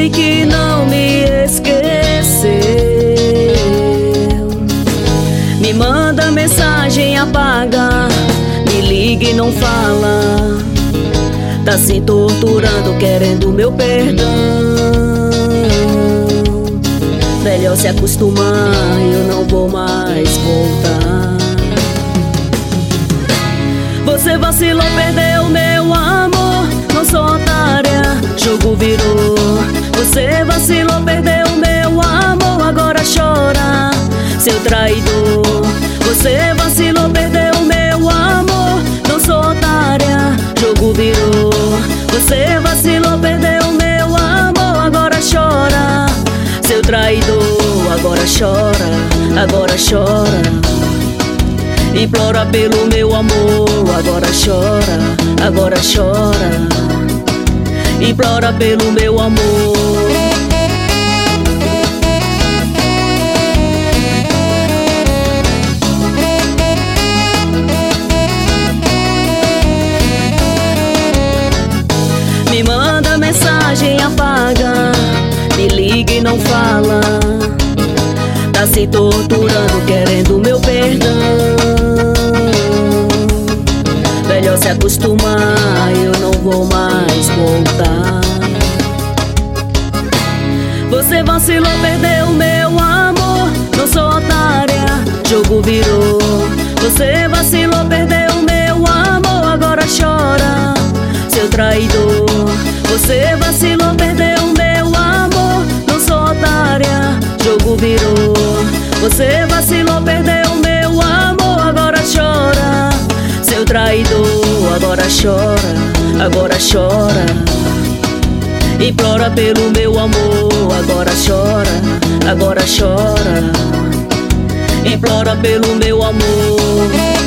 que não me esqueceu. Me manda mensagem, apaga, me liga e não fala. Tá se torturando, querendo meu perdão. Melhor se acostumar, eu não vou mais voltar. Você vacilou, perdeu meu amor, não sou otária, jogo virou. Você vacilou, perdeu meu amor, agora chora, seu traidor. Você vacilou, perdeu meu amor, não sou otária, jogo virou. Você vacilou, perdeu meu amor, agora chora, seu traidor. Agora chora, agora chora. Implora pelo meu amor, agora chora, agora chora. Implora pelo meu amor. Me manda mensagem, apaga, me liga e não fala. Tá se torturando, querendo meu perdão. Melhor se acostumar, eu não vou mais voltar. Você vacilou, perdeu meu amor, não sou otária, jogo virou. Você vacilou, perdeu meu amor, agora chora, seu traidor. Você vacilou, perdeu meu amor, não sou otária, jogo virou. Você vacilou, perdeu meu amor, agora chora, seu traidor. Agora chora, agora chora. Implora pelo meu amor, agora chora, agora chora. Implora pelo meu amor.